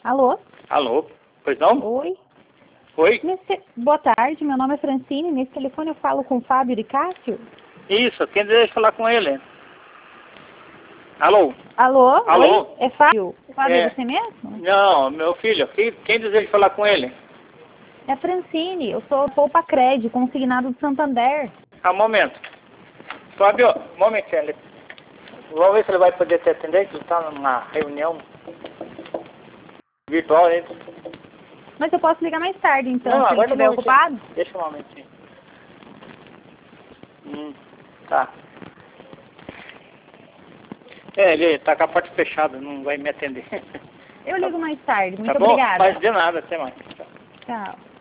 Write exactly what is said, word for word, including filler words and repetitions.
Alô? Alô? Pois não? Oi. Oi? Nesse... Boa tarde, meu nome é Francine. Nesse telefone eu falo com o Fábio de Cássio. Isso, quem deseja falar com ele? Alô? Alô? Alô? Oi? É Fábio? Fábio é É. você mesmo? Não, meu filho, quem, quem deseja falar com ele? É Francine. Eu sou Poupa Cred, consignado do Santander. Ah, um momento. Fábio, um momentinho. Ele... Vamos ver se ele vai poder te atender, que ele está numa reunião virtual. Hein? Mas eu posso ligar mais tarde, então, Não, se ele agora estiver um momentinho. ocupado? Deixa um momentinho. Hum, tá. É, ele tá com a porta fechada, não vai me atender. Eu ligo mais tarde. Muito Tá bom? obrigada. Mas de nada, até mais. Tchau.